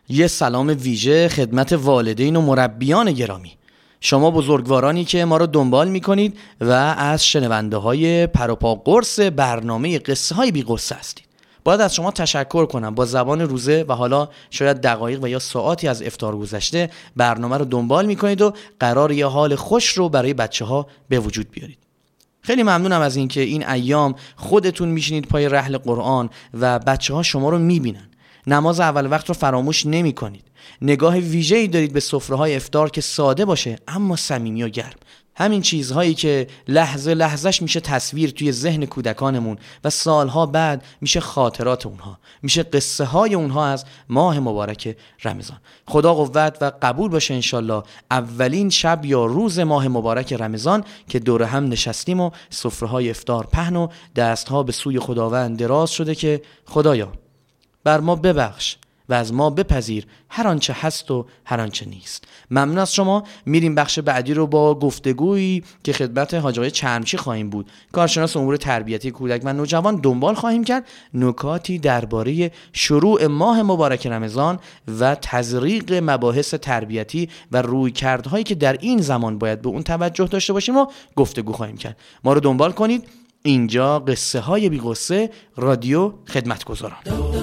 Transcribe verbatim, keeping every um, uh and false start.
یه سلام ویژه خدمت والدین و مربیان گرامی، شما بزرگوارانی که ما رو دنبال میکنید و از شنونده های پروپا قرص برنامه قصه های بی قصه هستید. باید از شما تشکر کنم، با زبان روزه و حالا شاید دقایق و یا ساعاتی از افطار گذشته برنامه رو دنبال میکنید و قرار یه حال خوش رو برای بچه ها به وجود بیارید. خیلی ممنونم از اینکه این ایام خودتون میشینید پای رحل قرآن و بچه ها شما رو میبینن. نماز اول وقت رو فراموش نمی کنید. نگاه ویژه‌ای دارید به سفره‌های افطار که ساده باشه اما صمیمی و گرم. همین چیزهایی که لحظه لحظهش میشه تصویر توی ذهن کودکانمون و سالها بعد میشه خاطرات اونها، میشه قصه های اونها از ماه مبارک رمضان. خدا قوت و قبول باشه انشالله اولین شب یا روز ماه مبارک رمضان که دور هم نشستیم و سفره‌های افطار پهن و دستها به سوی خداوند دراز شده که خدایا بر ما ببخش و از ما بپذیر هر آنچه هست و هر آنچه نیست. ممنون از شما. میریم بخش بعدی رو با گفتگویی که خدمت حاج آقای چرمچی خواهیم بود، کارشناس امور تربیتی کودک و نوجوان، دنبال خواهیم کرد. نکاتی درباره شروع ماه مبارک رمضان و تزریق مباحث تربیتی و رویکردهایی که در این زمان باید به اون توجه داشته باشیم و گفتگو خواهیم کرد. ما رو دنبال کنید. اینجا قصه های بی قصه، رادیو خدمتگزاران.